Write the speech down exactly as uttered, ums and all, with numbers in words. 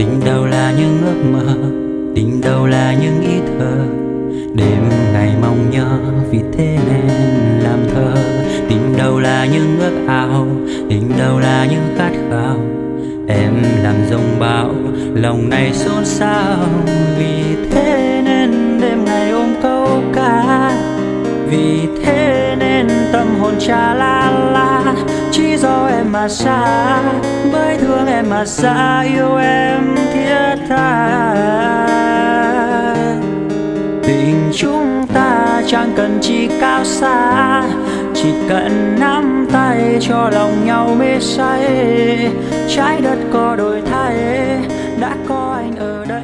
Tình đâu là những ước mơ, tình đâu là những ý thơ, đêm ngày mong nhớ vì thế nên làm thơ. Tình đâu là những ước ao, tình đâu là những khát khao, em làm dòng bão lòng này xôn xao. Vì thế nên đêm ngày ôm câu ca, vì thế nên tâm hồn cha la la. Chỉ do em mà xa, bởi thương em mà xa, yêu em thiết tha. Tình chúng ta chẳng cần chi cao xa, chỉ cần nắm tay cho lòng nhau mê say. Trái đất có đổi thay, đã có anh ở đây.